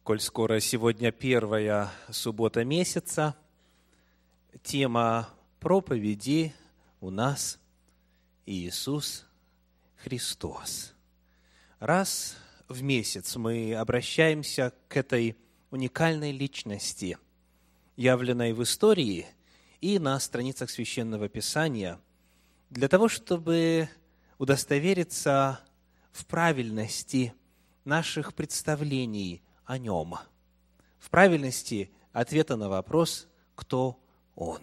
Коль скоро сегодня первая суббота месяца, тема проповеди у нас Иисус Христос. Раз в месяц мы обращаемся к этой уникальной личности, явленной в истории и на страницах Священного Писания, для того, чтобы удостовериться в правильности наших представлений о Нем, в правильности ответа на вопрос «Кто Он?».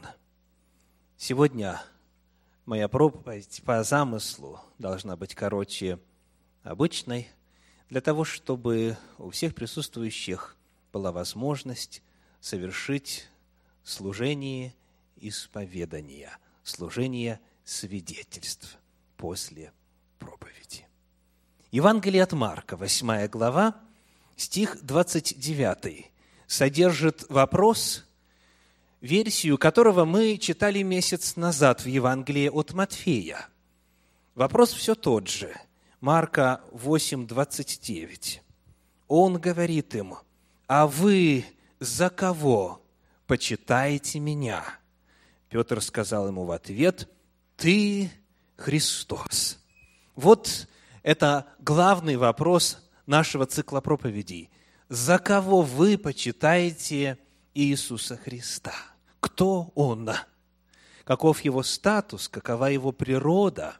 Сегодня моя проповедь по замыслу должна быть короче обычной, для того, чтобы у всех присутствующих была возможность совершить служение исповедания, служение свидетельств после проповеди. Евангелие от Марка, 8 глава, стих 29, содержит вопрос, версию которого мы читали месяц назад в Евангелии от Матфея. Вопрос все тот же. Марка 8, 29. Он говорит им: «А вы за кого почитаете меня?» Петр сказал ему в ответ: «Ты Христос». Вот это главный вопрос нашего цикла проповедей. За кого вы почитаете Иисуса Христа? Кто Он? Каков Его статус? Какова Его природа?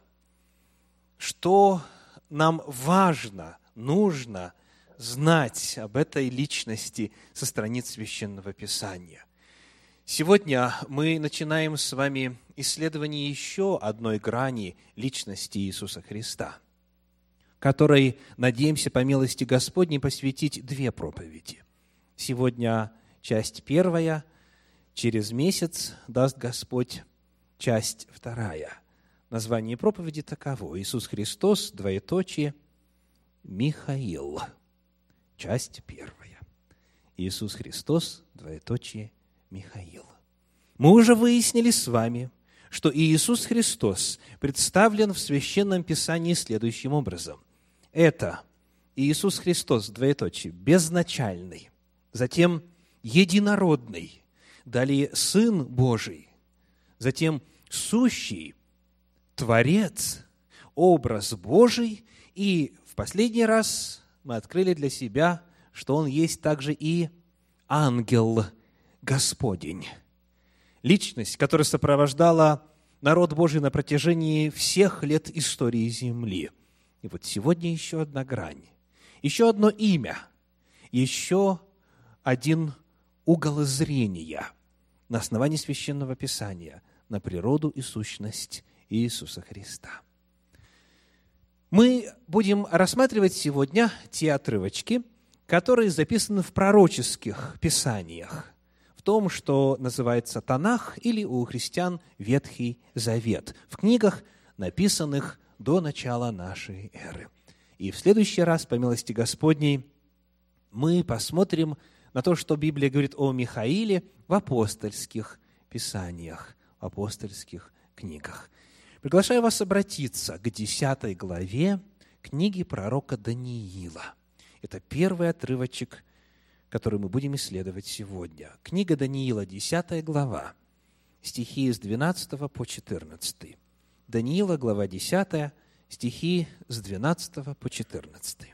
Что нам важно, нужно знать об этой личности со страниц Священного Писания? Сегодня мы начинаем с вами исследование еще одной грани личности Иисуса Христа, которой надеемся по милости Господней посвятить две проповеди. Сегодня часть первая, через месяц даст Господь часть вторая. Название проповеди таково: Иисус Христос, двоеточие, Михаил. Часть первая. Иисус Христос, двоеточие, Михаил. Мы уже выяснили с вами, что Иисус Христос представлен в Священном Писании следующим образом. Это Иисус Христос, двоеточие, безначальный, затем единородный, далее Сын Божий, затем сущий, Творец, образ Божий, и в последний раз мы открыли для себя, что Он есть также и ангел Господень. Личность, которая сопровождала народ Божий на протяжении всех лет истории земли. И вот сегодня еще одна грань, еще одно имя, еще один угол зрения на основании Священного Писания на природу и сущность Иисуса Христа. Мы будем рассматривать сегодня те отрывочки, которые записаны в пророческих писаниях, в том, что называется Танах или у христиан Ветхий Завет, в книгах, написанных до начала нашей эры. И в следующий раз, по милости Господней, мы посмотрим на то, что Библия говорит о Михаиле в апостольских писаниях, в апостольских книгах. Приглашаю вас обратиться к 10 главе книги пророка Даниила. Это первый отрывочек, который мы будем исследовать сегодня. Книга Даниила, 10 глава, стихи с 12 по 14. Даниила, глава 10, стихи с 12 по 14.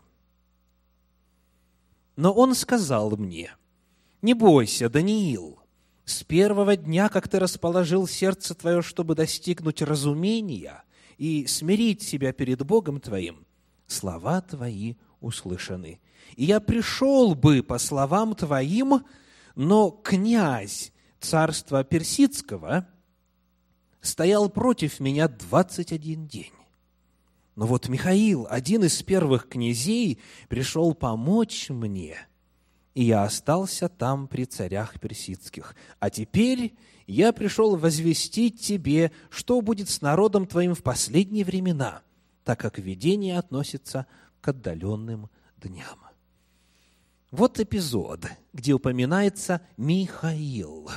«Но он сказал мне: не бойся, Даниил, с первого дня, как ты расположил сердце твое, чтобы достигнуть разумения и смирить себя перед Богом твоим, слова твои услышаны. И я пришел бы по словам твоим, но князь царства персидского стоял против меня 21 день. Но вот Михаил, один из первых князей, пришел помочь мне, и я остался там при царях персидских. А теперь я пришел возвестить тебе, что будет с народом твоим в последние времена, так как видение относится к отдаленным дням». Вот эпизод, где упоминается Михаил.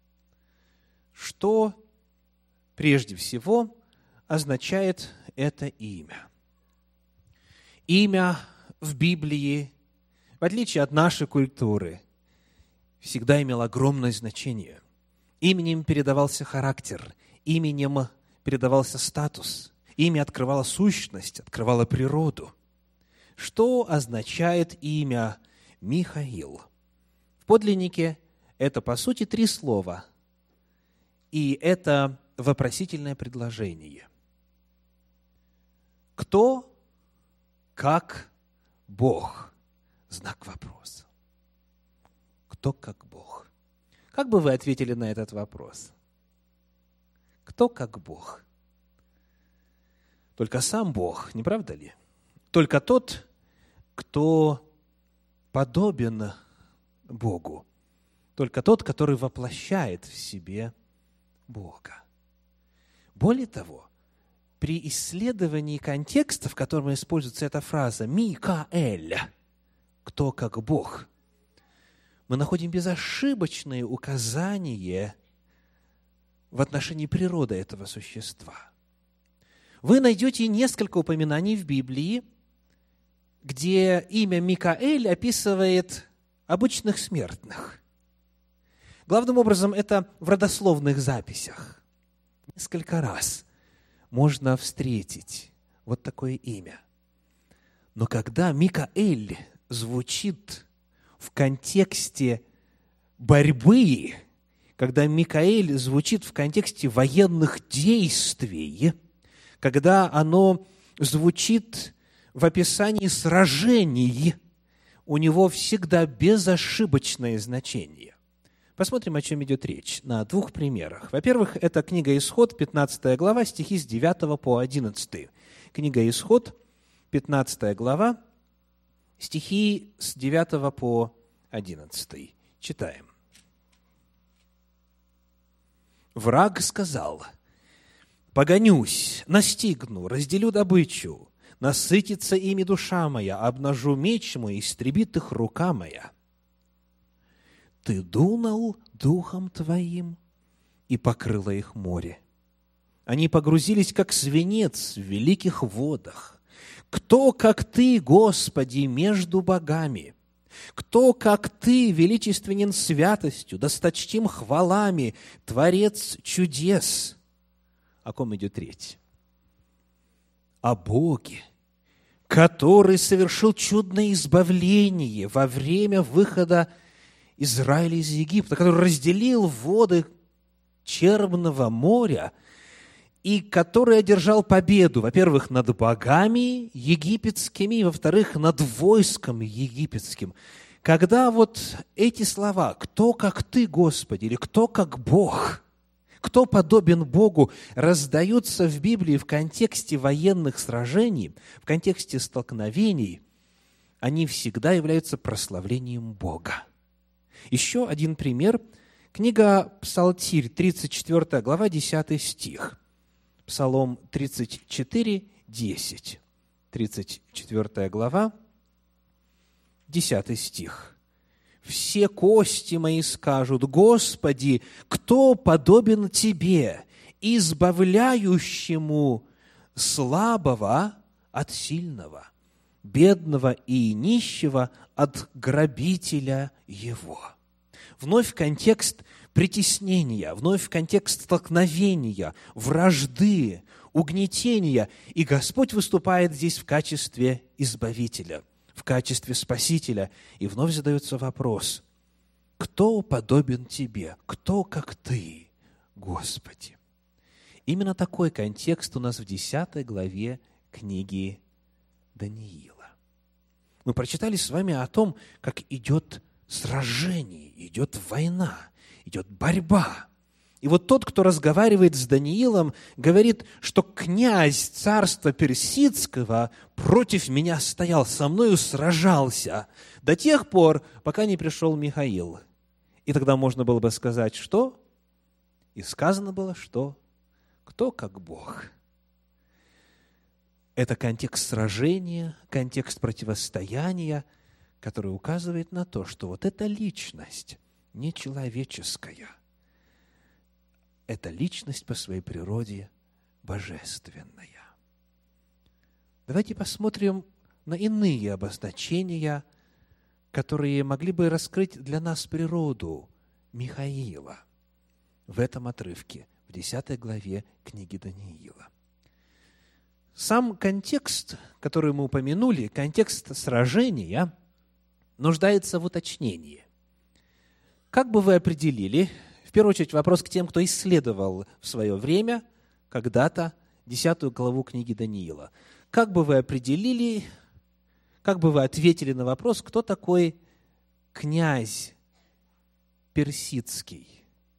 Что прежде всего означает это имя? Имя в Библии в отличие от нашей культуры, всегда имел огромное значение. Именем передавался характер, именем передавался статус, имя открывало сущность, открывало природу. Что означает имя Михаил? В подлиннике это, по сути, 3 слова, и это вопросительное предложение. Кто, как Бог? Знак вопроса. Кто, как Бог? Как бы вы ответили на этот вопрос? Кто, как Бог? Только сам Бог, не правда ли? Только тот, кто подобен Богу. Только тот, который воплощает в себе Бога. Более того, при исследовании контекста, в котором используется эта фраза «Микаэль», «кто как Бог», мы находим безошибочные указания в отношении природы этого существа. Вы найдете несколько упоминаний в Библии, где имя Микаэль описывает обычных смертных. Главным образом, это в родословных записях. Несколько раз можно встретить вот такое имя. Но когда Микаэль звучит в контексте борьбы, когда Микаэль звучит в контексте военных действий, когда оно звучит в описании сражений, у него всегда безошибочное значение. Посмотрим, о чем идет речь на 2 примерах. Во-первых, это книга Исход, 15 глава, стихи с 9 по 11. Книга Исход, 15 глава, стихи с 9 по 11. Читаем. «Враг сказал: погонюсь, настигну, разделю добычу, насытится ими душа моя, обнажу меч мой, истребит их рука моя. Ты дунул духом твоим, и покрыло их море. Они погрузились, как свинец в великих водах. Кто, как Ты, Господи, между богами? Кто, как Ты, величественен святостью, досточтим хвалами, Творец чудес?» О ком идет речь? О Боге, который совершил чудное избавление во время выхода Израиля из Египта, который разделил воды Черного моря и который одержал победу, во-первых, над богами египетскими, и, во-вторых, над войском египетским. Когда вот эти слова «Кто, как Ты, Господи?» или «Кто, как Бог?» «Кто подобен Богу?» раздаются в Библии в контексте военных сражений, в контексте столкновений, они всегда являются прославлением Бога. Еще один пример. Книга Псалтирь, 34 глава, 10 стих. Псалом 34, 10. 34 глава, 10 стих. «Все кости мои скажут: Господи, кто подобен Тебе, избавляющему слабого от сильного, бедного и нищего от грабителя его». Вновь контекст притеснения, вновь контекст столкновения, вражды, угнетения. И Господь выступает здесь в качестве избавителя, в качестве спасителя. И вновь задается вопрос: кто подобен Тебе? Кто, как Ты, Господи? Именно такой контекст у нас в 10 главе книги Даниила. Мы прочитали с вами о том, как идет сражение, идет война, идет борьба. И вот тот, кто разговаривает с Даниилом, говорит, что князь царства персидского против меня стоял, со мною сражался до тех пор, пока не пришел Михаил. И тогда можно было бы сказать, что? И сказано было, что? Кто как Бог? Это контекст сражения, контекст противостояния, который указывает на то, что вот эта личность нечеловеческая, это личность по своей природе божественная. Давайте посмотрим на иные обозначения, которые могли бы раскрыть для нас природу Михаила в этом отрывке, в 10 главе книги Даниила. Сам контекст, который мы упомянули, контекст сражения, нуждается в уточнении. Как бы вы определили, в первую очередь вопрос к тем, кто исследовал в свое время, когда-то, 10 главу книги Даниила. Как бы вы определили, как бы вы ответили на вопрос, кто такой князь персидский?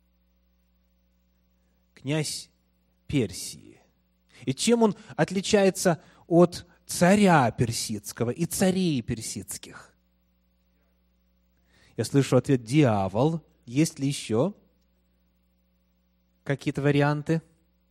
Князь Персии. И чем он отличается от царя персидского и царей персидских? Я слышу ответ «дьявол». Есть ли еще какие-то варианты?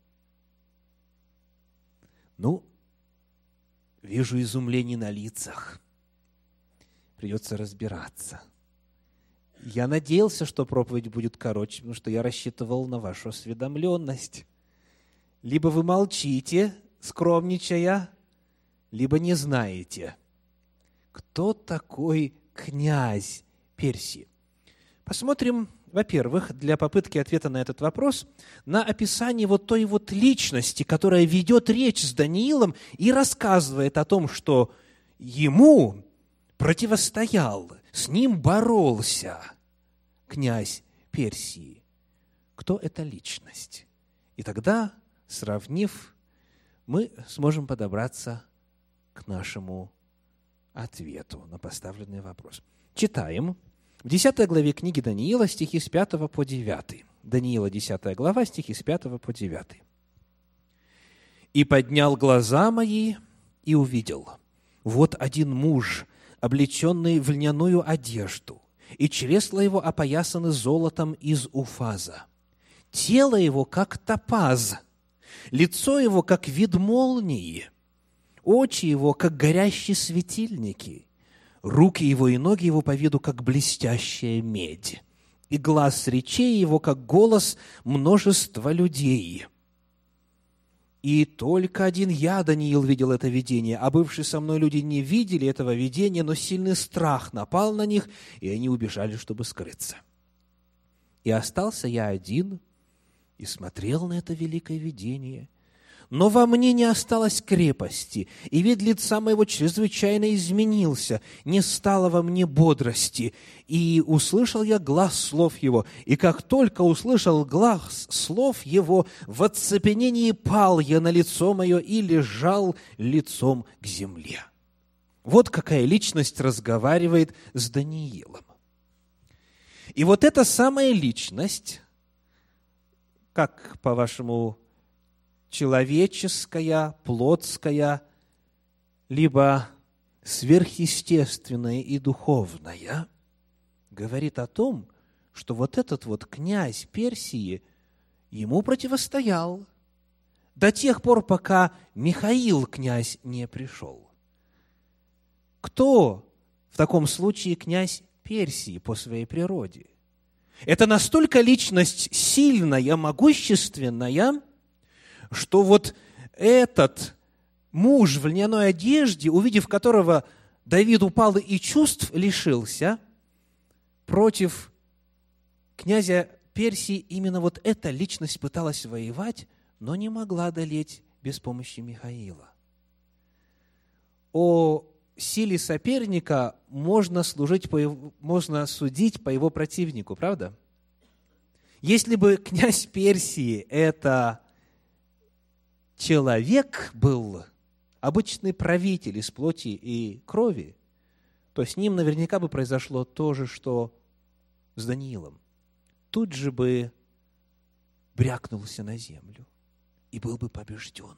Вижу изумление на лицах. Придется разбираться. Я надеялся, что проповедь будет короче, потому что я рассчитывал на вашу осведомленность. Либо вы молчите, скромничая, либо не знаете, кто такой князь Персии. Посмотрим, во-первых, для попытки ответа на этот вопрос, на описание той личности, которая ведет речь с Даниилом и рассказывает о том, что ему противостоял, с ним боролся князь Персии. Кто эта личность? И тогда, сравнив, мы сможем подобраться к нашему ответу на поставленный вопрос. Читаем. В 10 главе книги Даниила стихи с 5 по 9. Даниила, 10 глава, стихи с 5 по 9. «И поднял глаза мои, и увидел, вот один муж, облеченный в льняную одежду, и чресла его опоясаны золотом из Уфаза. Тело его, как топаз, лицо его, как вид молнии, очи его, как горящие светильники, руки его и ноги его по виду, как блестящая медь, и глас речей его, как голос множества людей. И только один я, Даниил, видел это видение, а бывшие со мной люди не видели этого видения, но сильный страх напал на них, и они убежали, чтобы скрыться. И остался я один, и смотрел на это великое видение. Но во мне не осталось крепости, и вид лица моего чрезвычайно изменился, не стало во мне бодрости. И услышал я глас слов его, и как только услышал глас слов его, в оцепенении пал я на лицо мое и лежал лицом к земле». Вот какая личность разговаривает с Даниилом. И вот эта самая личность, как, по-вашему, человеческая, плотская, либо сверхъестественная и духовная, говорит о том, что вот этот князь Персии ему противостоял до тех пор, пока Михаил, князь, не пришел. Кто в таком случае князь Персии по своей природе? Это настолько личность сильная, могущественная, что этот муж в льняной одежде, увидев которого Давид упал и чувств лишился, против князя Персии именно эта личность пыталась воевать, но не могла одолеть без помощи Михаила. О силе соперника можно судить по его противнику, правда? Если бы князь Персии – это человек был, обычный правитель из плоти и крови, то с ним наверняка бы произошло то же, что с Даниилом. Тут же бы брякнулся на землю и был бы побежден.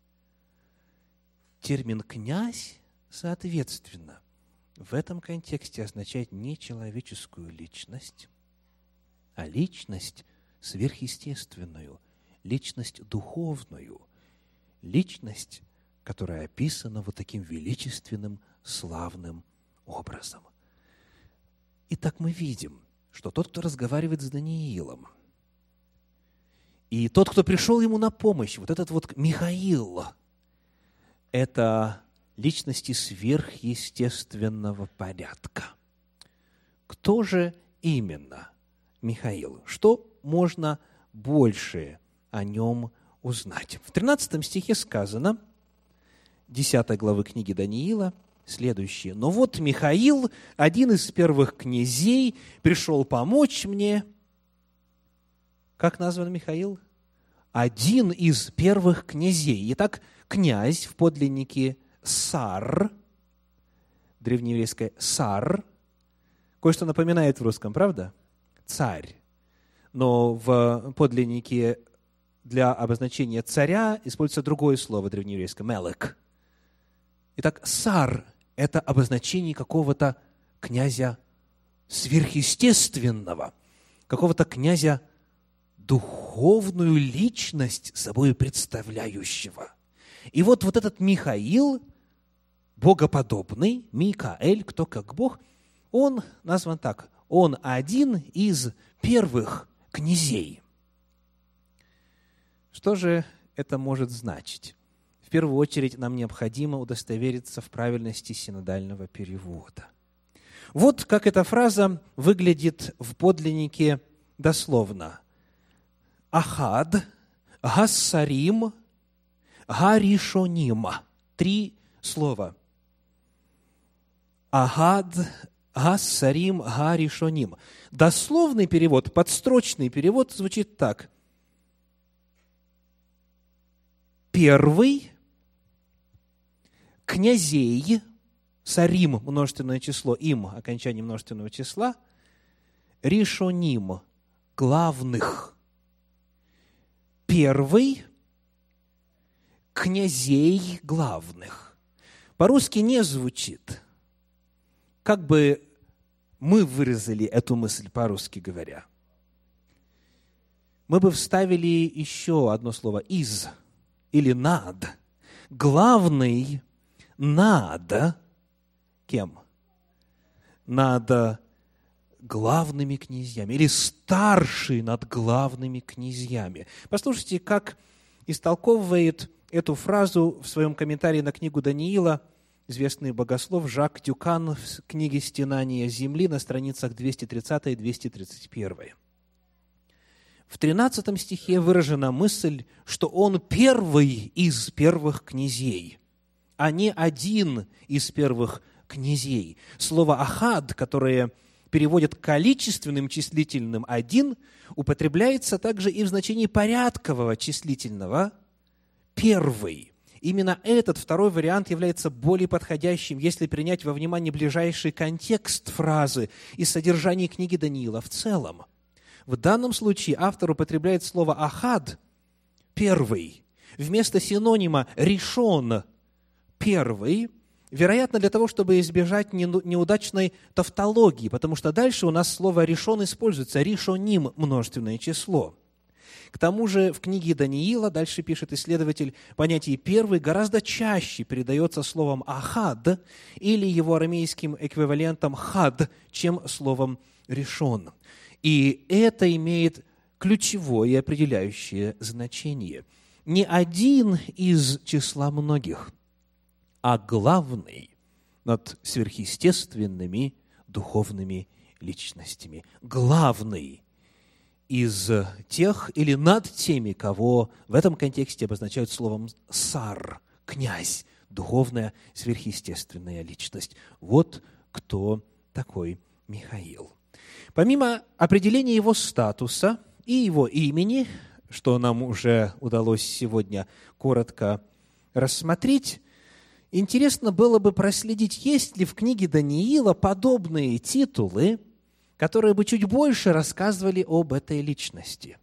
Термин «князь», соответственно, в этом контексте означает не человеческую личность, а личность сверхъестественную, личность духовную, личность, которая описана таким величественным, славным образом. Итак, мы видим, что тот, кто разговаривает с Даниилом, и тот, кто пришел ему на помощь, этот Михаил, это личности сверхъестественного порядка. Кто же именно Михаил? Что можно больше о нем узнать? В 13 стихе сказано, 10 главы книги Даниила, следующее. «Но вот Михаил, один из первых князей, пришел помочь мне». Как назван Михаил? Один из первых князей. Итак, князь в подлиннике сар, древнееврейское сар, кое-что напоминает в русском, правда? Царь. Но в подлиннике для обозначения царя используется другое слово древнееврейское – мелек. Итак, сар – это обозначение какого-то князя сверхъестественного, какого-то князя духовную личность собой представляющего. И вот этот Михаил, богоподобный, Микаэль, кто как Бог, он назван так, он один из первых князей. Что же это может значить? В первую очередь нам необходимо удостовериться в правильности синодального перевода. Вот как эта фраза выглядит в подлиннике дословно. Ахад, Гассарим, Гаришоним. 3 слова. Ахад, Гассарим, Гаришоним. Дословный перевод, подстрочный перевод звучит так. Первый князей, сарим, множественное число, им, окончание множественного числа, ришоним, главных. Первый князей главных. По-русски не звучит. Как бы мы выразили эту мысль по-русски говоря? Мы бы вставили еще одно слово «из» или «над». Главный над кем? Над главными князьями, или старший над главными князьями. Послушайте, как истолковывает эту фразу в своем комментарии на книгу Даниила известный богослов Жак Дюкан в книге «Стенание земли» на страницах 230 и 231. В 13 стихе выражена мысль, что он первый из первых князей, а не один из первых князей. Слово «ахад», которое переводят количественным числительным «один», употребляется также и в значении порядкового числительного «первый». Именно этот второй вариант является более подходящим, если принять во внимание ближайший контекст фразы и содержание книги Даниила в целом. В данном случае автор употребляет слово «ахад» – «первый», вместо синонима «ришон» – «первый», вероятно, для того, чтобы избежать неудачной тавтологии, потому что дальше у нас слово «ришон» используется, «ришоним» – множественное число. К тому же в книге Даниила, дальше пишет исследователь, понятие «первый» гораздо чаще передается словом «ахад» или его арамейским эквивалентом «хад», чем словом «ришон». И это имеет ключевое и определяющее значение. Не один из числа многих, а главный над сверхъестественными духовными личностями. Главный из тех или над теми, кого в этом контексте обозначают словом «сар», князь, духовная сверхъестественная личность. Вот кто такой Михаил. Помимо определения его статуса и его имени, что нам уже удалось сегодня коротко рассмотреть, интересно было бы проследить, есть ли в книге Даниила подобные титулы, которые бы чуть больше рассказывали об этой личности.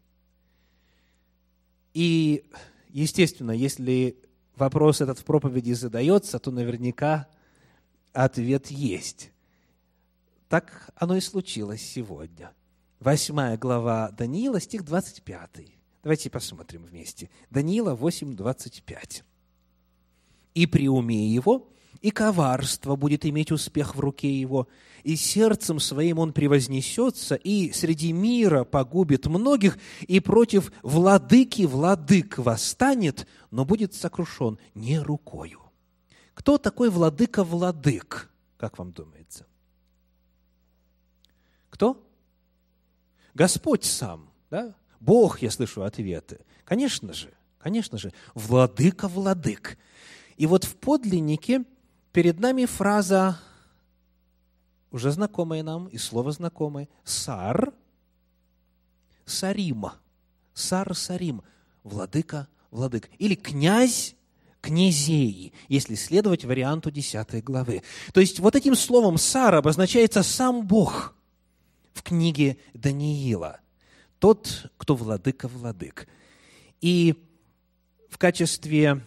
И, естественно, если вопрос этот в проповеди задается, то наверняка ответ есть. Так оно и случилось сегодня. 8 глава Даниила, стих 25. Давайте посмотрим вместе. Даниила 8, 25. «И при уме его, и коварство будет иметь успех в руке его, и сердцем своим он превознесется, и среди мира погубит многих, и против владыки владык восстанет, но будет сокрушен не рукою». Кто такой владыка владык, как вам думается? Кто? Господь сам, да? Бог, я слышу ответы. Конечно же, владыка владык. И вот в подлиннике перед нами фраза, уже знакомая нам, и слово знакомое, «сар», «сарим», «сар», «сарим», владыка, владык. Или князь, князей, если следовать варианту 10 главы. То есть вот этим словом «сар» обозначается сам Бог в книге Даниила. Тот, кто владыка, владык. И в качестве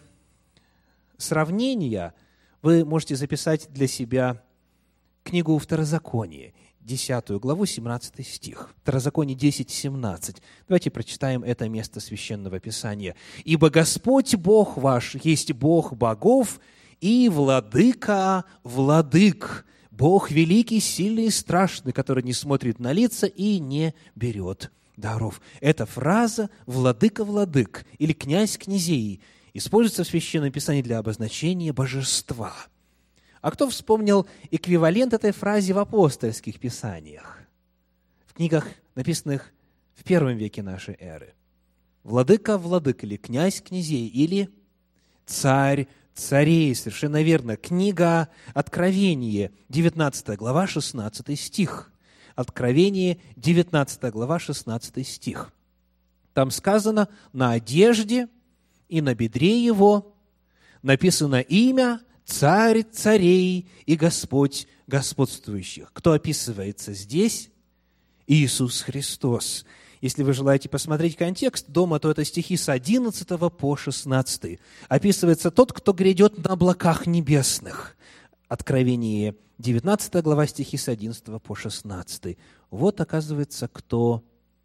сравнения вы можете записать для себя книгу Второзакония, 10 главу, 17 стих. Второзаконие 10, 17. Давайте прочитаем это место Священного Писания. «Ибо Господь Бог ваш есть Бог богов и владыка владык, Бог великий, сильный и страшный, который не смотрит на лица и не берет даров». Эта фраза «владыка владык» или «князь князей» используется в Священном Писании для обозначения божества. А кто вспомнил эквивалент этой фразе в апостольских писаниях? В книгах, написанных в первом веке нашей эры. Владыка владык или князь князей или царь царей. Совершенно верно. Книга Откровение, 19 глава, 16 стих. Откровение, 19 глава, 16 стих. Там сказано: «На одежде и на бедре его написано имя Царь царей и Господь господствующих». Кто описывается здесь? Иисус Христос. Если вы желаете посмотреть контекст дома, то это стихи с 11 по 16. Описывается тот, кто грядет на облаках небесных. Откровение 19 глава, стихи с 11 по 16. Вот, оказывается, кто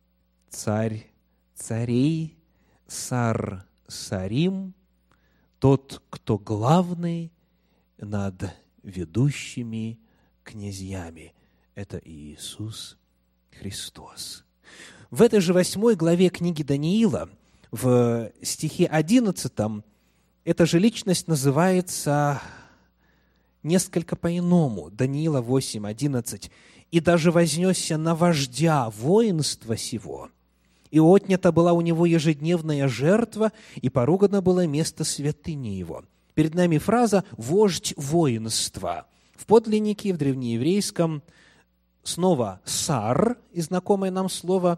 царь царей, сар сарим, тот, кто главный над ведущими князьями. Это Иисус Христос. В этой же 8 главе книги Даниила, в стихе 11, эта же личность называется несколько по-иному. Даниила 8:11. «И даже вознесся на вождя воинства сего, и отнята была у него ежедневная жертва, и поругано было место святыни его». Перед нами фраза «вождь воинства». В подлиннике, в древнееврейском, снова «сар», и знакомое нам слово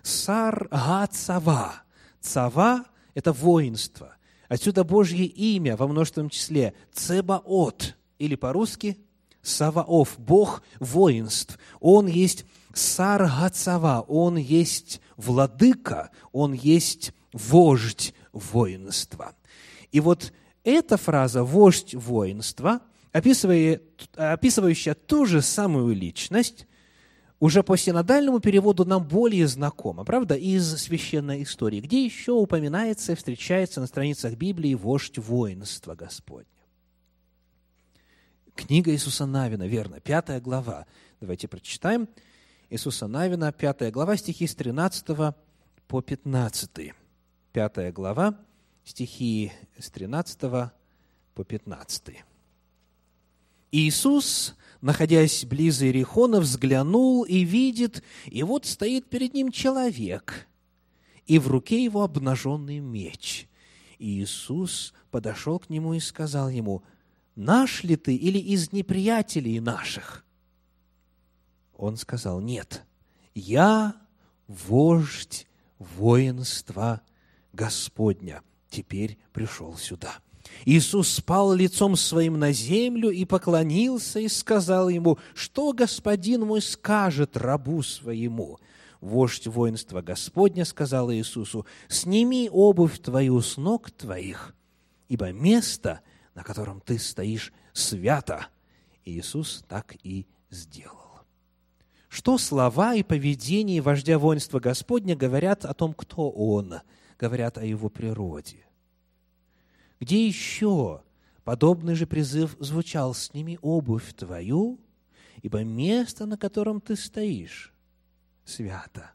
«сар-га-цава». «Цава» – это воинство. Отсюда Божье имя во множественном числе «цебаот», или по-русски «саваоф», Бог воинств. Он есть «сар-га-цава», Он есть владыка, Он есть вождь воинства. И вот эта фраза «вождь воинства», описывающая ту же самую личность, уже по синодальному переводу нам более знакома, правда, из священной истории, где еще упоминается и встречается на страницах Библии «вождь воинства Господня». Книга Иисуса Навина, верно, 5 глава. Давайте прочитаем. Иисуса Навина, 5 глава, стихи с 13 по 15. 5 глава, стихи с 13 по 15. «Иисус, находясь близ Иерихона, взглянул и видит, и вот стоит перед ним человек, и в руке его обнаженный меч. И Иисус подошел к нему и сказал ему: наш ли ты или из неприятелей наших? Он сказал: нет, я вождь воинства Господня, теперь пришел сюда. Иисус спал лицом своим на землю и поклонился, и сказал ему: что господин мой скажет рабу своему? Вождь воинства Господня сказал Иисусу: сними обувь твою с ног твоих, ибо место, на котором ты стоишь, свято. Иисус так и сделал. Что слова и поведение вождя воинства Господня говорят о том, кто он, говорят о его природе? Где еще подобный же призыв звучал: сними обувь твою, ибо место, на котором ты стоишь, свято?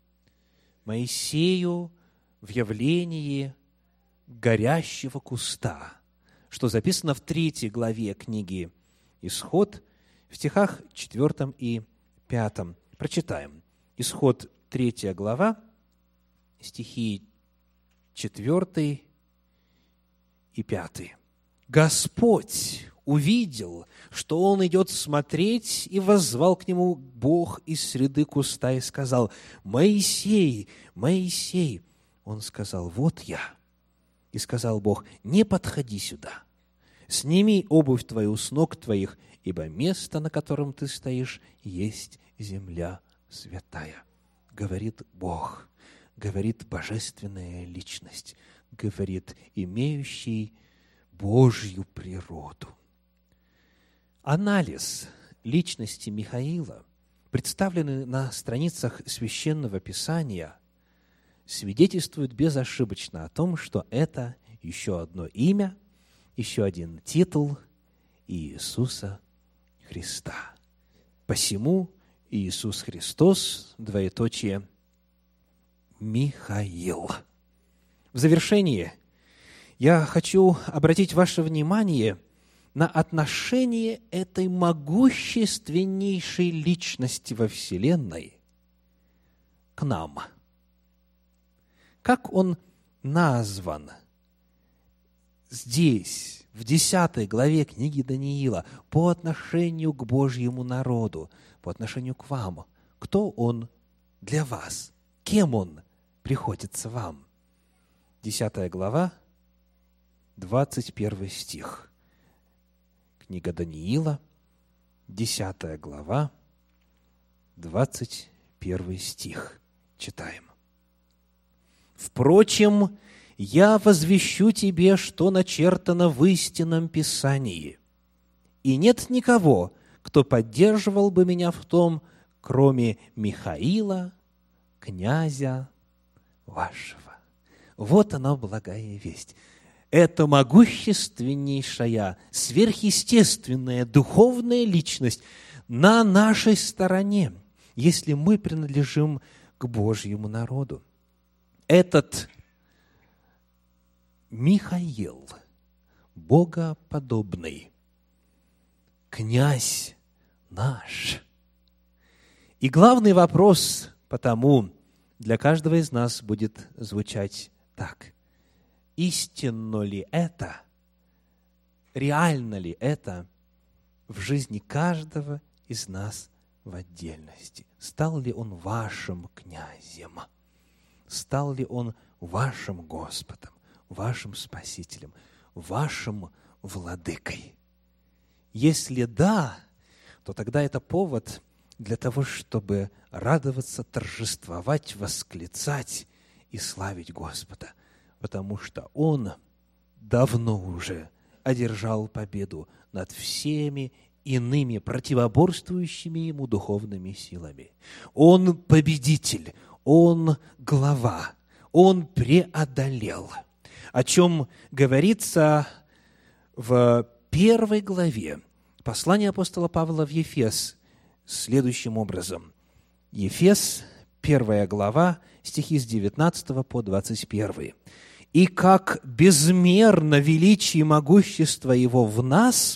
Моисею в явлении горящего куста, что записано в 3 главе книги Исход, в стихах 4 и 5. Прочитаем. Исход 3 глава, стихи 4 и 5. «Господь увидел, что он идет смотреть, и воззвал к нему Бог из среды куста и сказал: Моисей, Моисей. Он сказал: вот я. И сказал Бог: не подходи сюда. Сними обувь твою с ног твоих, ибо место, на котором ты стоишь, есть земля святая». Говорит Бог, говорит божественная личность, говорит имеющий Божью природу. Анализ личности Михаила, представленный на страницах Священного Писания, свидетельствует безошибочно о том, что это еще одно имя, еще один титул Иисуса Христа. Посему Иисус Христос, двоеточие, Михаил. В завершение я хочу обратить ваше внимание на отношение этой могущественнейшей личности во Вселенной к нам. Как он назван здесь, в 10 главе книги Даниила, по отношению к Божьему народу, по отношению к вам. Кто он для вас? Кем он приходится вам? 10 глава, 21 стих. Книга Даниила, 10 глава, 21 стих. Читаем. «Впрочем, я возвещу тебе, что начертано в истинном Писании, и нет никого, кто поддерживал бы меня в том, кроме Михаила, князя вашего». Вот она, благая весть. Это могущественнейшая, сверхъестественная, духовная личность на нашей стороне, если мы принадлежим к Божьему народу. Этот Михаил, богоподобный, князь наш. И главный вопрос потому для каждого из нас будет звучать так: истинно ли это, реально ли это в жизни каждого из нас в отдельности? Стал ли он вашим князем? Стал ли он вашим Господом, вашим Спасителем, вашим владыкой? Если да, то тогда это повод для того, чтобы радоваться, торжествовать, восклицать и славить Господа, потому что Он давно уже одержал победу над всеми иными противоборствующими Ему духовными силами. Он победитель, Он глава, Он преодолел, о чем говорится в 1 главе послания апостола Павла в Ефес следующим образом. Ефес, 1 глава, стихи с 19 по 21. «И как безмерно величие и могущество Его в нас,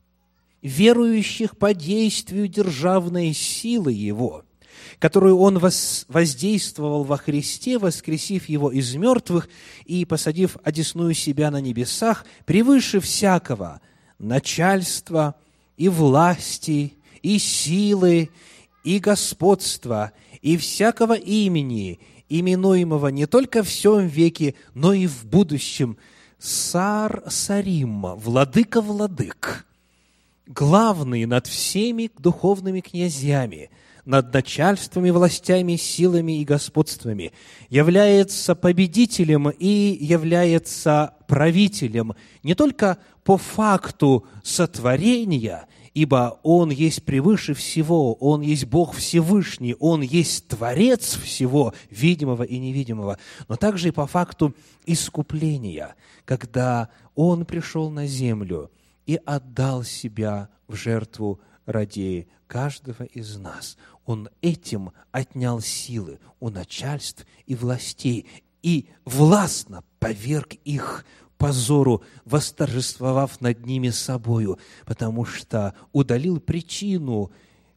верующих по действию державной силы Его, которую Он воздействовал во Христе, воскресив Его из мертвых и посадив одесную себя на небесах, превыше всякого начальства и власти, и силы, и господства, и всякого имени, именуемого не только в сем веке, но и в будущем, Цар Царим, Владыка владык, главный над всеми духовными князьями, над начальствами, властями, силами и господствами, является победителем и является правителем не только по факту сотворения, ибо Он есть превыше всего, Он есть Бог Всевышний, Он есть Творец всего, видимого и невидимого, но также и по факту искупления, когда Он пришел на землю и отдал Себя в жертву ради каждого из нас. Он этим отнял силы у начальств и властей и властно поверг их позору, восторжествовав над ними собою, потому что удалил причину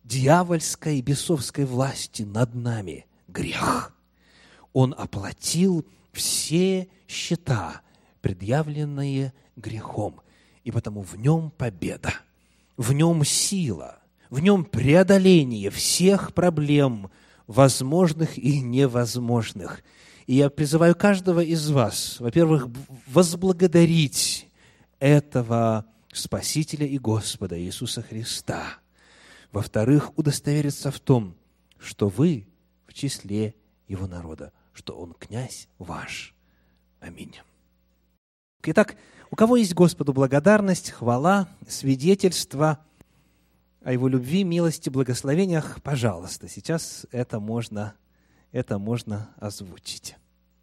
дьявольской и бесовской власти над нами – грех. Он оплатил все счета, предъявленные грехом, и потому в нем победа, в нем сила, в нем преодоление всех проблем, возможных и невозможных. И я призываю каждого из вас, во-первых, возблагодарить этого Спасителя и Господа Иисуса Христа. Во-вторых, удостовериться в том, что вы в числе Его народа, что Он князь ваш. Аминь. Итак, у кого есть Господу благодарность, хвала, свидетельство о Его любви, милости, благословениях, пожалуйста, сейчас это можно озвучить.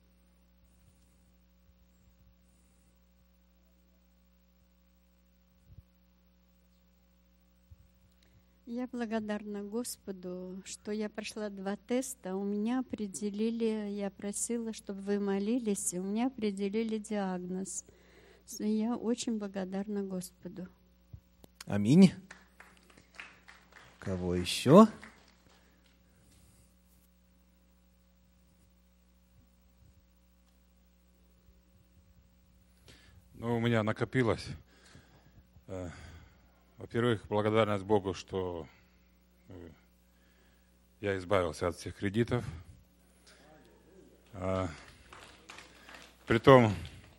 Я благодарна Господу, что я прошла 2 теста, у меня определили, я просила, чтобы вы молились, и у меня определили диагноз. Я очень благодарна Господу. Аминь. Кого еще? У меня накопилось. Во-первых, благодарность Богу, что я избавился от всех кредитов. Притом,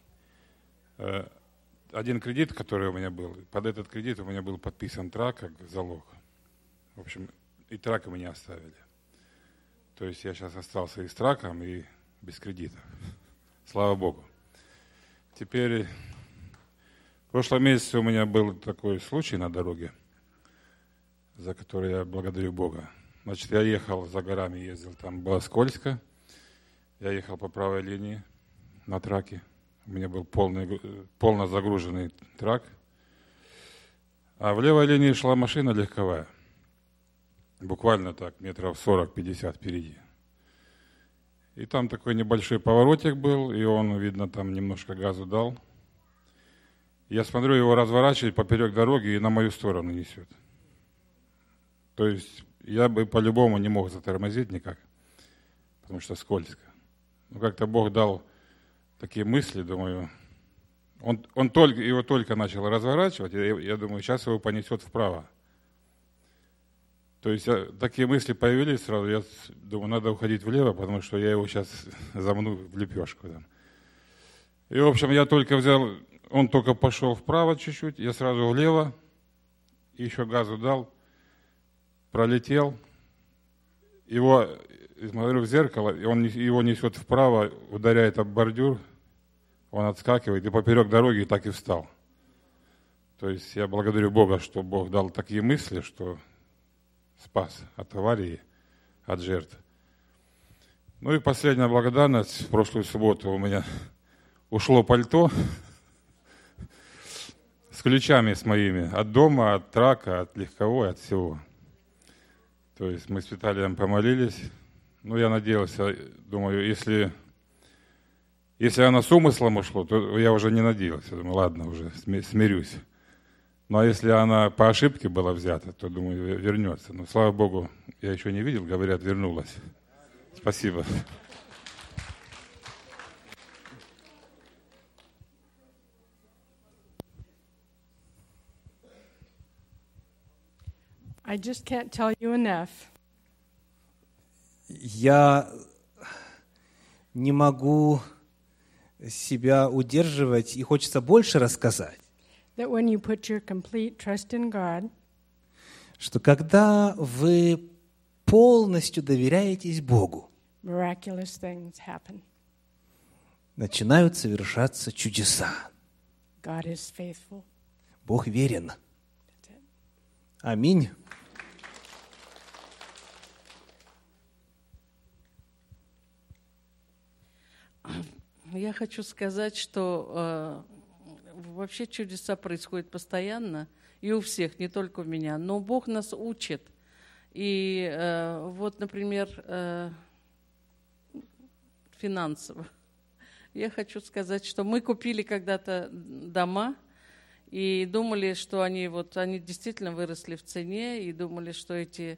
один кредит, который у меня был, под этот кредит у меня был подписан трак как залог. В общем, и трак меня оставили. То есть я сейчас остался и с траком, и без кредитов. Слава Богу. Теперь, в прошлом месяце у меня был такой случай на дороге, за который я благодарю Бога. Значит, я ехал за горами, ездил, там было скользко. Я ехал по правой линии на траке. У меня был полно загруженный трак. А в левой линии шла машина легковая. Буквально так, метров 40-50 впереди. И там такой небольшой поворотик был, и он, видно, там немножко газу дал. Я смотрю, его разворачивает поперек дороги и на мою сторону несет. То есть я бы по-любому не мог затормозить никак, потому что скользко. Но как-то Бог дал такие мысли, думаю, его только начал разворачивать, и я думаю, сейчас его понесет вправо. То есть такие мысли появились сразу, я думаю, надо уходить влево, потому что я его сейчас замну в лепешку. Там. И, в общем, я только взял, он только пошел вправо чуть-чуть, я сразу влево, еще газу дал, пролетел, смотрю в зеркало, и он его несет вправо, ударяет об бордюр, он отскакивает, и поперек дороги так и встал. То есть я благодарю Бога, что Бог дал такие мысли, что спас от аварии, от жертв. И последняя благодарность. В прошлую субботу у меня ушло пальто с ключами с моими от дома, от трака, от легковой, от всего. То есть мы с Виталием помолились. Я надеялся, думаю, если оно с умыслом ушло, то я уже не надеялся. Думаю, ладно, уже смирюсь. Ну, а если она по ошибке была взята, то, думаю, вернется. Но, слава Богу, я еще не видел, говорят, вернулась. Спасибо. I just can't tell you enough. Я не могу себя удерживать, и хочется больше рассказать. That when you put your complete trust in God, что когда вы полностью доверяетесь Богу, miraculous things happen. Начинают совершаться чудеса. God is faithful. Бог верен. Аминь. Я хочу сказать, что вообще чудеса происходят постоянно, и у всех, не только у меня. Но Бог нас учит. И вот, например, финансово. Я хочу сказать, что мы купили когда-то дома, И думали, что они действительно выросли в цене, и думали, что эти,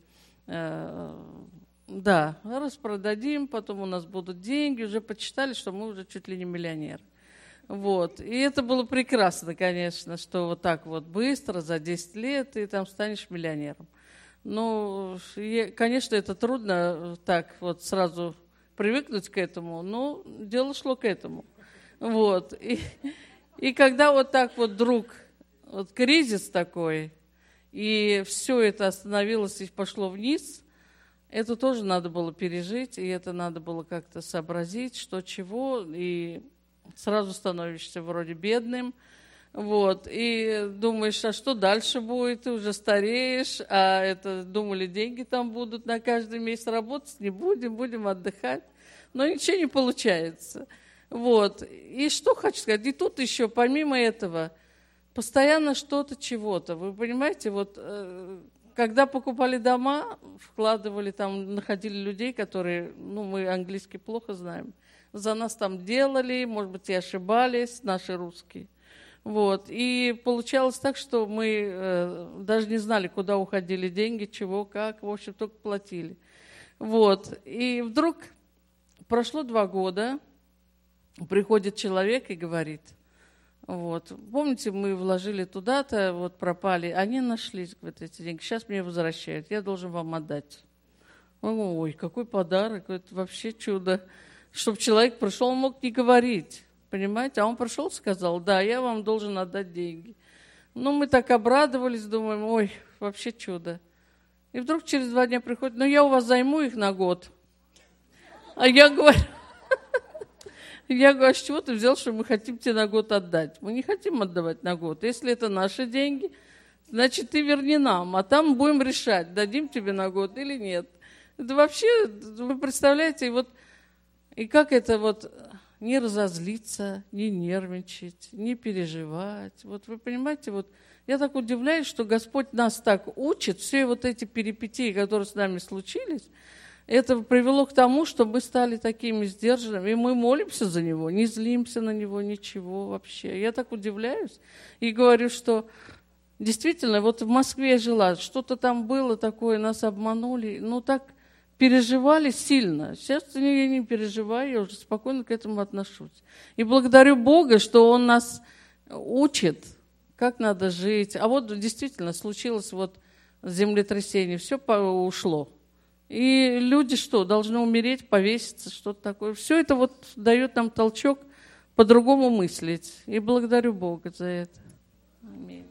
распродадим, потом у нас будут деньги, уже почитали, что мы уже чуть ли не миллионеры. Вот. И это было прекрасно, конечно, что вот так вот быстро, за 10 лет ты там станешь миллионером. Ну, конечно, это трудно так вот сразу привыкнуть к этому, но дело шло к этому. Вот. И когда вот так вот вдруг вот кризис такой, и все это остановилось и пошло вниз, это тоже надо было пережить, и это надо было как-то сообразить, что чего, и сразу становишься вроде бедным, вот, и думаешь, а что дальше будет, ты уже стареешь, думали, деньги там будут на каждый месяц, работать не будем отдыхать, но ничего не получается, вот, и что хочу сказать, и тут еще помимо этого постоянно что-то, чего-то, вы понимаете, вот, когда покупали дома, вкладывали там, находили людей, которые, мы английский плохо знаем, за нас там делали, может быть, и ошибались, наши русские. Вот. И получалось так, что мы даже не знали, куда уходили деньги, чего, как, в общем, только платили. Вот. И вдруг прошло 2 года, приходит человек и говорит, вот, помните, мы вложили туда-то, вот пропали, они нашлись, говорят, эти деньги, сейчас мне возвращают, я должен вам отдать. Ой, какой подарок, это вообще чудо. Чтобы человек пришел, он мог не говорить, понимаете? А он пришел, сказал, да, я вам должен отдать деньги. Мы так обрадовались, думаем, ой, вообще чудо. И вдруг через 2 дня приходит, я у вас займу их на год. А я говорю, а с чего ты взял, что мы хотим тебе на год отдать? Мы не хотим отдавать на год. Если это наши деньги, значит, ты верни нам, а там будем решать, дадим тебе на год или нет. Это вообще, вы представляете, и как это не разозлиться, не нервничать, не переживать. Вот вы понимаете, я так удивляюсь, что Господь нас так учит, все эти перипетии, которые с нами случились, это привело к тому, что мы стали такими сдержанными, и мы молимся за Него, не злимся на Него, ничего вообще. Я так удивляюсь и говорю, что действительно, в Москве я жила, что-то там было такое, нас обманули, так переживали сильно. Сейчас я не переживаю, я уже спокойно к этому отношусь. И благодарю Бога, что Он нас учит, как надо жить. А действительно случилось землетрясение, все ушло. И люди должны умереть, повеситься, что-то такое. Все это дает нам толчок по-другому мыслить. И благодарю Бога за это. Аминь.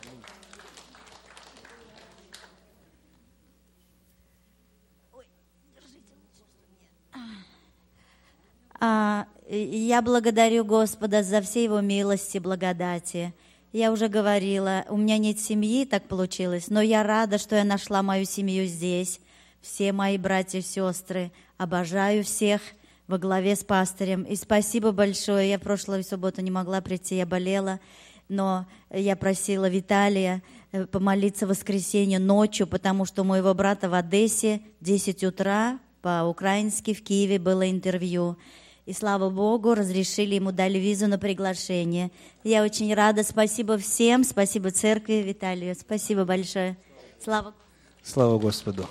Я благодарю Господа за все Его милости, благодати. Я уже говорила, у меня нет семьи, так получилось, но я рада, что я нашла мою семью здесь. Все мои братья и сестры, обожаю всех во главе с пастырем. И спасибо большое, я в прошлую субботу не могла прийти, я болела, но я просила Виталия помолиться в воскресенье ночью, потому что у моего брата в Одессе 10 утра, по-украински в Киеве было интервью. И слава Богу, разрешили ему, дали визу на приглашение. Я очень рада, спасибо всем, спасибо церкви, Виталию, спасибо большое. Слава Господу.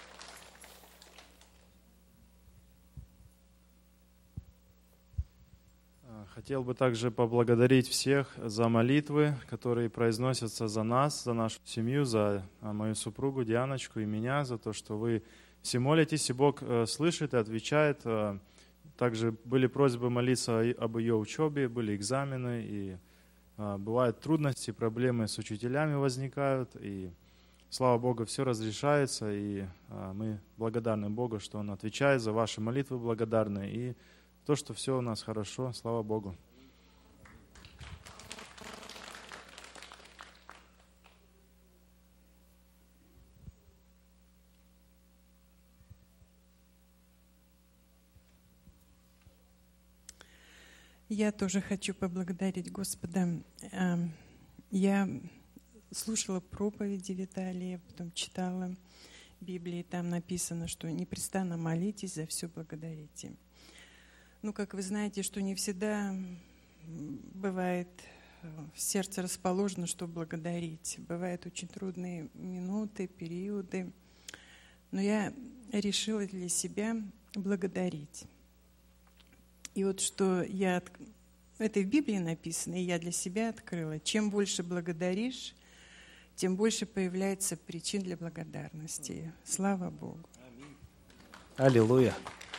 Хотел бы также поблагодарить всех за молитвы, которые произносятся за нас, за нашу семью, за мою супругу Дианочку и меня, за то, что вы все молитесь, и Бог слышит и отвечает. Также были просьбы молиться об ее учебе, были экзамены, и бывают трудности, проблемы с учителями возникают, и слава Богу, все разрешается, и мы благодарны Богу, что Он отвечает за ваши молитвы, благодарны, и то, что все у нас хорошо, слава Богу. Я тоже хочу поблагодарить Господа. Я слушала проповеди Виталия, потом читала Библии, там написано, что непрестанно молитесь, за все благодарите. Как вы знаете, что не всегда бывает сердце расположено, чтобы благодарить. Бывают очень трудные минуты, периоды, но я решила для себя благодарить. И вот что это в Библии написано, и я для себя открыла. Чем больше благодаришь, тем больше появляется причин для благодарности. Слава Богу. Аллилуйя.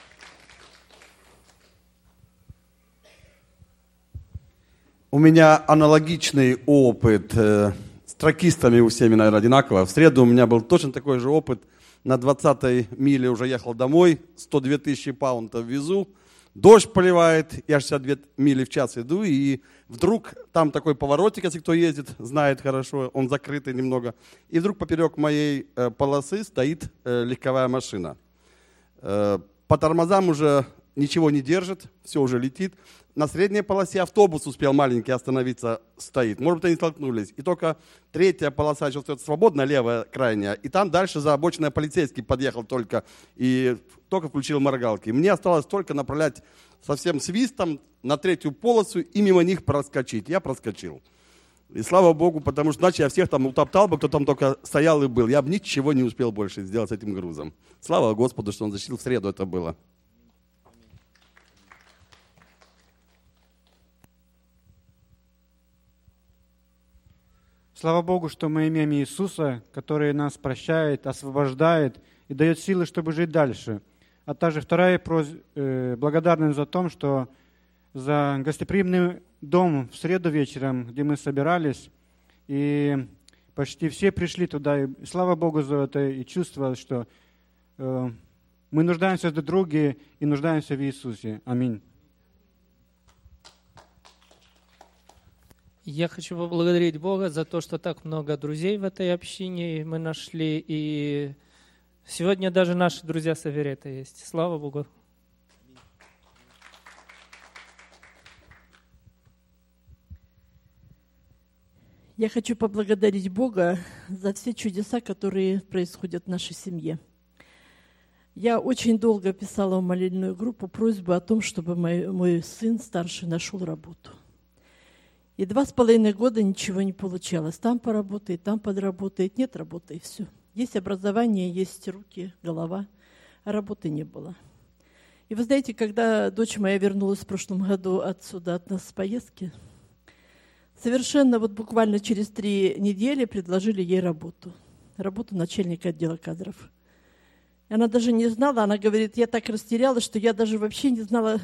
У меня аналогичный опыт с тракистами, у всеми, наверное, одинаково. В среду у меня был точно такой же опыт. На 20-й миле уже ехал домой, 102 тысячи паунтов везу. Дождь поливает, я 62 мили в час иду, и вдруг там такой поворотик, если кто ездит, знает хорошо, он закрытый немного. И вдруг поперек моей полосы стоит легковая машина. По тормозам уже ничего не держит, все уже летит. На средней полосе автобус успел маленький остановиться, стоит. Может быть, они столкнулись. И только третья полоса еще остается свободная, левая крайняя. И там дальше за обочиной полицейский подъехал только и только включил моргалки. Мне осталось только направлять со всем свистом на третью полосу и мимо них проскочить. Я проскочил. И слава Богу, потому что иначе я всех там утоптал бы, кто там только стоял и был. Я бы ничего не успел больше сделать с этим грузом. Слава Господу, что Он защитил, в среду это было. Слава Богу, что мы имеем Иисуса, который нас прощает, освобождает и дает силы, чтобы жить дальше. А также вторая благодарность за то, что за гостеприимный дом в среду вечером, где мы собирались, и почти все пришли туда. И слава Богу за это, и чувство, что мы нуждаемся друг в друге и нуждаемся в Иисусе. Аминь. Я хочу поблагодарить Бога за то, что так много друзей в этой общине мы нашли. И сегодня даже наши друзья Саверета есть. Слава Богу. Я хочу поблагодарить Бога за все чудеса, которые происходят в нашей семье. Я очень долго писала в молитвенную группу просьбу о том, чтобы мой сын старший нашел работу. И 2,5 года ничего не получалось. Там поработает, там подработает. Нет работы, и все. Есть образование, есть руки, голова, а работы не было. И вы знаете, когда дочь моя вернулась в прошлом году отсюда, от нас с поездки, совершенно вот буквально через 3 недели предложили ей работу. Работу начальника отдела кадров. И она даже не знала, она говорит, я так растерялась, что я даже вообще не знала,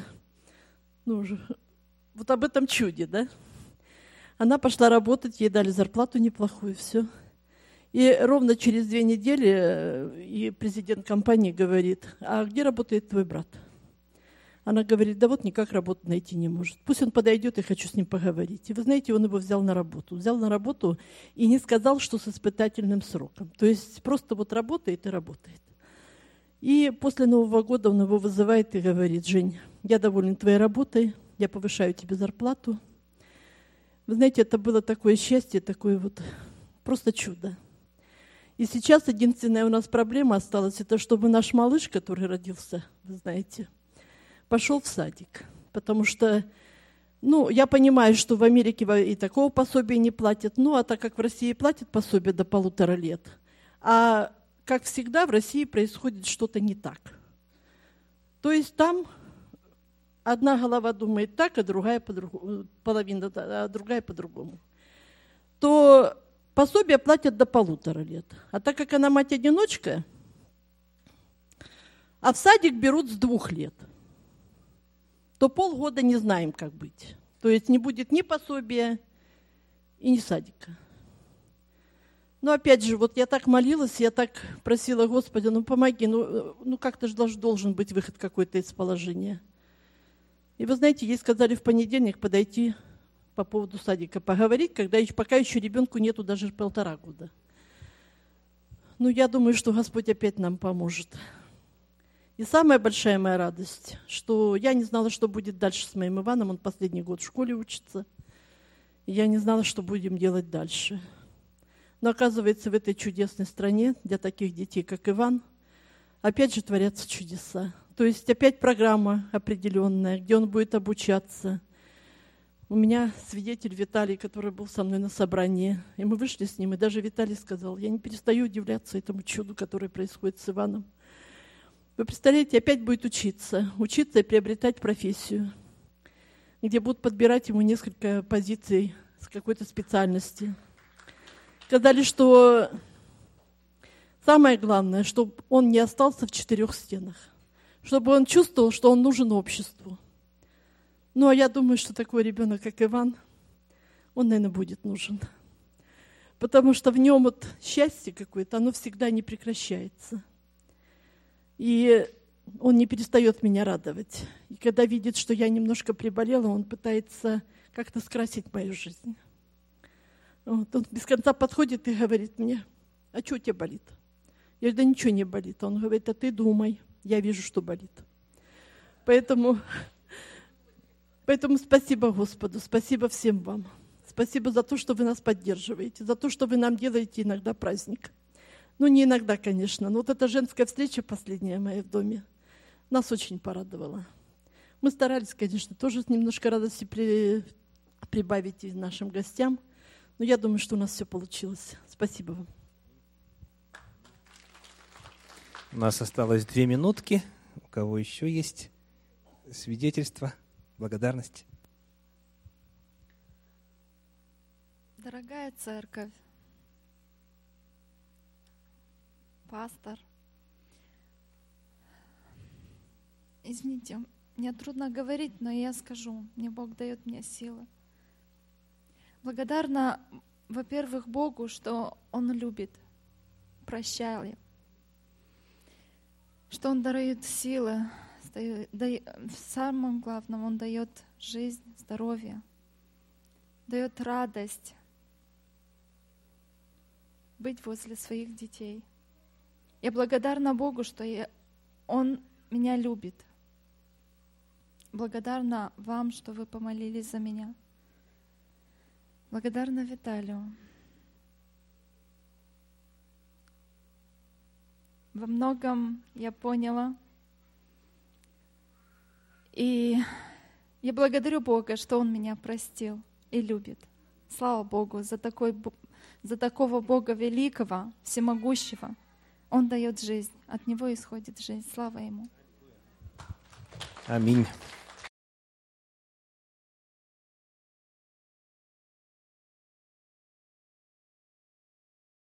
вот об этом чуде, да? Она пошла работать, ей дали зарплату неплохую, все. И ровно через 2 недели и президент компании говорит, а где работает твой брат? Она говорит, да вот никак работу найти не может. Пусть он подойдет, я хочу с ним поговорить. И вы знаете, он его взял на работу. Взял на работу и не сказал, что с испытательным сроком. То есть просто вот работает и работает. И после Нового года он его вызывает и говорит, Жень, я доволен твоей работой, я повышаю тебе зарплату. Вы знаете, это было такое счастье, такое вот просто чудо. И сейчас единственная у нас проблема осталась, это чтобы наш малыш, который родился, вы знаете, пошел в садик. Потому что, я понимаю, что в Америке и такого пособия не платят, а так как в России платят пособие до 1,5 лет, а как всегда в России происходит что-то не так. То есть там одна голова думает так, а другая половина, а другая по-другому. То пособие платят до 1,5 лет. А так как она мать-одиночка, а в садик берут с 2 лет, то полгода не знаем, как быть. То есть не будет ни пособия и ни садика. Но опять же, вот я так молилась, я так просила Господа, помоги, как-то же должен быть выход какой-то из положения. И вы знаете, ей сказали в понедельник подойти по поводу садика, поговорить, пока еще ребенку нету даже 1,5 года. Я думаю, что Господь опять нам поможет. И самая большая моя радость, что я не знала, что будет дальше с моим Иваном, он последний год в школе учится, и я не знала, что будем делать дальше. Но оказывается, в этой чудесной стране для таких детей, как Иван, опять же творятся чудеса. То есть опять программа определенная, где он будет обучаться. У меня свидетель Виталий, который был со мной на собрании. И мы вышли с ним, и даже Виталий сказал, я не перестаю удивляться этому чуду, которое происходит с Иваном. Вы представляете, опять будет учиться и приобретать профессию, где будут подбирать ему несколько позиций с какой-то специальности. Сказали, что самое главное, чтобы он не остался в 4 стенах, чтобы он чувствовал, что он нужен обществу. Ну, а я думаю, что такой ребенок, как Иван, он, наверное, будет нужен. Потому что в нем вот счастье какое-то, оно всегда не прекращается. И он не перестает меня радовать. И когда видит, что я немножко приболела, он пытается как-то скрасить мою жизнь. Вот. Он без конца подходит и говорит мне, а что у тебя болит? Я говорю, да ничего не болит. Он говорит, а ты думай, я вижу, что болит. Поэтому спасибо Господу, спасибо всем вам. Спасибо за то, что вы нас поддерживаете, за то, что вы нам делаете иногда праздник. Ну, не иногда, конечно, но вот эта женская встреча последняя моя в доме нас очень порадовала. Мы старались, конечно, тоже немножко радости прибавить и нашим гостям, но я думаю, что у нас все получилось. Спасибо вам. У нас осталось 2 минутки. У кого еще есть свидетельства, благодарность? Дорогая церковь, пастор, извините, мне трудно говорить, но я скажу, мне Бог дает мне силы. Благодарна, во-первых, Богу, что Он любит, прощает, что Он дает силы, самым главным, Он дает жизнь, здоровье, дает радость быть возле своих детей. Я благодарна Богу, что Он меня любит. Благодарна вам, что вы помолились за меня. Благодарна Виталию. Во многом я поняла. И я благодарю Бога, что Он меня простил и любит. Слава Богу за такого Бога великого, всемогущего. Он дает жизнь, от Него исходит жизнь. Слава Ему. Аминь.